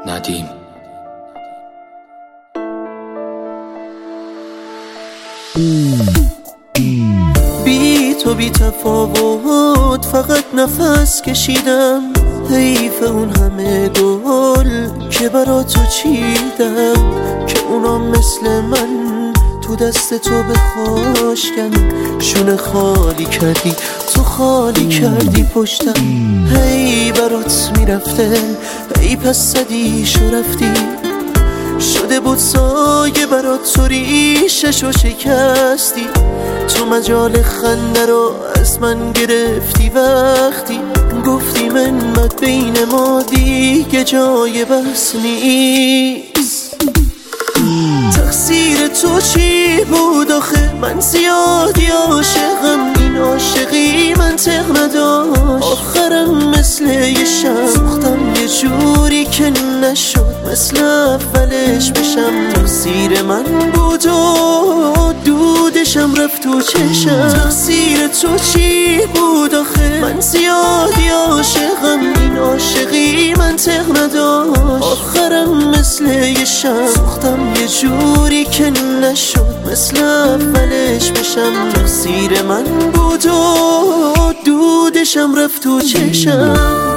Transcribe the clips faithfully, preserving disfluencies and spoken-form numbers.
ندیم. بی تو بی تفاوت فقط نفس کشیدم، حیف اون همه گل که برا تو چیدم، که اونا مثل من تو دست تو بخاشکن. شونه خالی کردی تو، خالی کردی پشتم، هی برات میرفته هی پس صدیشو رفتی. شده بود سایه برات تو ریششو شکستی، تو مجال خنده رو از من گرفتی وقتی گفتی منت بین ما دیگه جای بس نیست. تقصیر تو چی بود آخه؟ من زیادی عاشقم، این عاشقی منطق نداشت. آخرم مثل یه شم سوختم یه جوری که نشد مثل اولش بشم. تقصیر من بود و دودشم رفت تو چشم. تقصیر تو چی بود آخه؟ من زیادی عاشقم، این عاشقی منطق نداشت. آخرم مثل یه شم سوختم یه جوری که نشد مثل اولش بشم. تقصیر من بود و دودشم رفت تو چشم.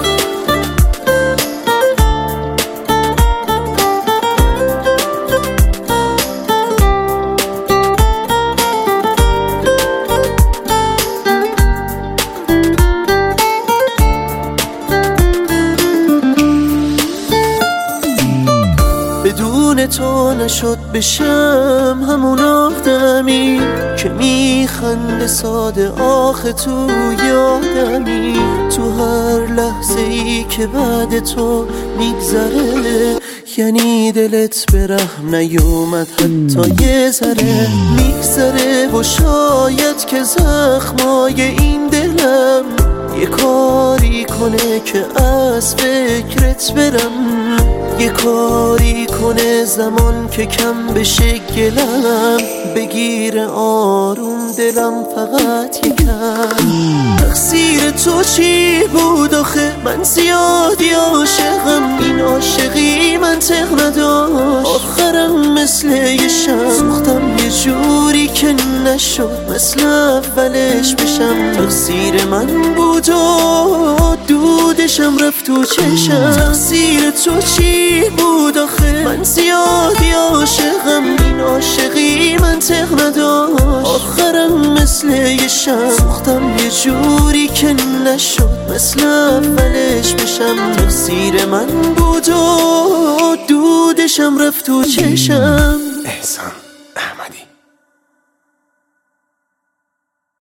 بدون تو نشد بشم همون آدمی که میخنده ساده آخه تو یادمی. تو هر لحظه ای که بعد تو میگذره یعنی دلت به رحم نیومد حتی یه ذره. میگذره و شاید که زخمای این دلم یه کاری کنه که از فکرت برم، یه کاری کنه زمان که کم بشه گلم، بگیره آروم دلم فقط یکم. تقصیر تو چی بود آخه؟ من زیادی عاشقم، این عاشقی منطق نداشت. آخرم مثل یه شم سوختم یه جوری که نشد مثل اولش بشم. تقصیر من بود و دودشم رفت تو چشم. تقصیر تو چی بود آخه؟ من زیادی عاشقم، این عاشقی منطق نداشت. آخرم مثل یه شم سوختم یه جوری که نشد مثل اولش بشم. تقصیر من بود و دودشم رفت تو چشم. احسان احمدی.